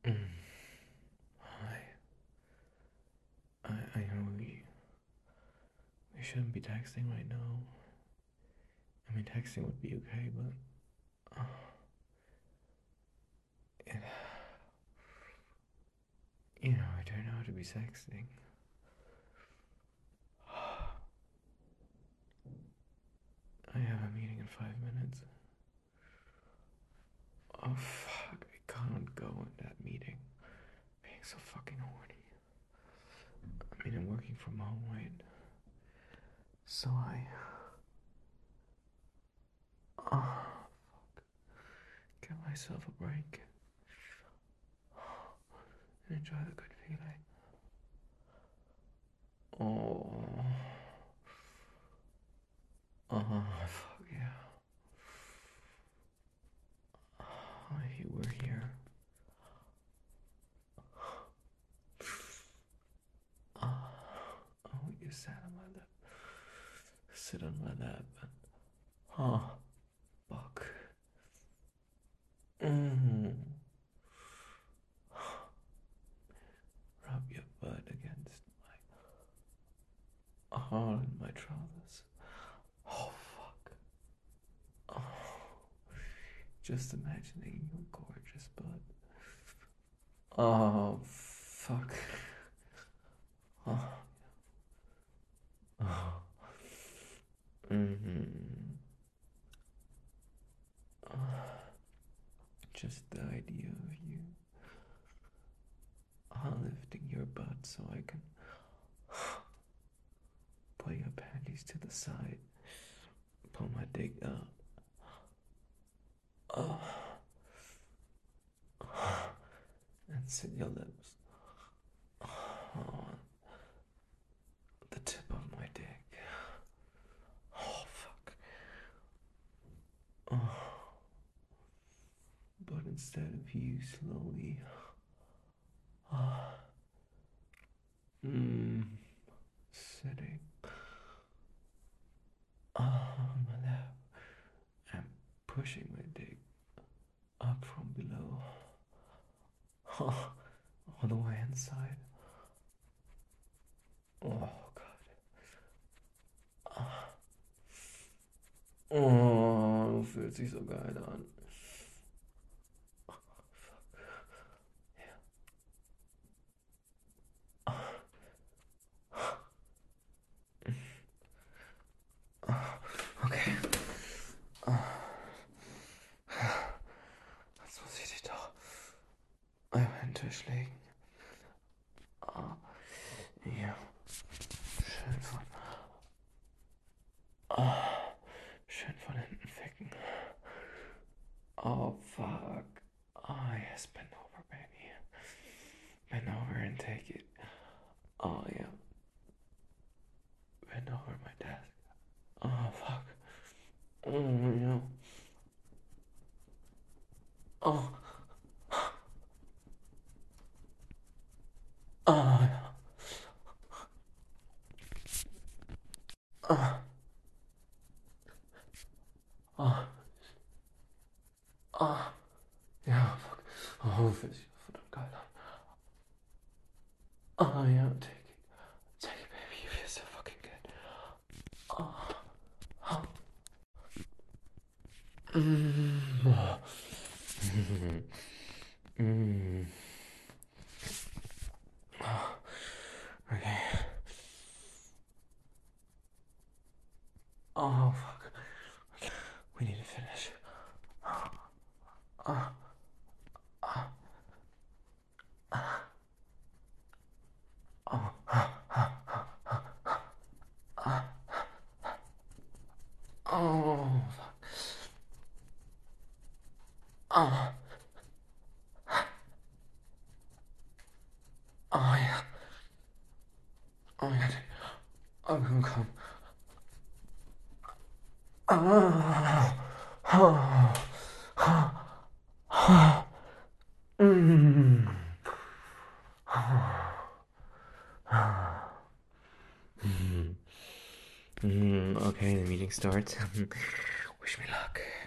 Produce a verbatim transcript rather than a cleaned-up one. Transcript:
Mm. Hi. I, I know we, we shouldn't be texting right now. I mean, texting would be okay, but uh, it, you know, I don't know how to be sexting. I have a meeting in five minutes. Oh fuck, I can't go in that meeting. Being so fucking horny. I mean, I'm working from home, right? So I. Oh, give myself a break and enjoy the good feeling. Oh. Oh, fuck yeah. Oh, you were here. Oh, oh, you sat on my lap. Sit on my lap. Oh, fuck. Mm. Rub your butt against my hole in my trousers. Oh, fuck. Oh, just imagining your gorgeous butt. Oh, fuck. Oh, oh. Mm-hmm. Oh, just the idea of you uh, lifting your butt so I can pull your panties to the side, pull my dick out. Oh, and sit your lips on the tip of my dick. Oh, fuck. Oh, but instead of you slowly, ah, mm, sitting on my lap and pushing my dick up from below, oh, all the way inside. Oh, God. Ah. Oh, fühlt sich so geil an. Okay. Jetzt muss ich dich doch einmal in den Tisch legen. Ah, hier. Schön von. Ah, schön von hinten ficken. Oh, fuck. Oh, yes, bend over, baby. Bend over and take it. Oh, yeah. Bend over my desk. Oh, fuck. Oh, yeah. Oh. Oh, yeah. Oh. Oh. Oh. Ja, fuck. Oh, fühlt sich verdammt geil an. Oh, yeah, take it. Take it, baby. You feel so fucking good. Oh. Oh. Mm. Oh. Mm. Oh. Okay. Oh, fuck. We need to finish. Oh. Oh. Oh. Oh. Oh. Oh, yeah. Oh, my God. I'm gonna come. Oh. Oh. Oh. Mm. Mm. Mm. Okay, the meeting starts. Wish me luck.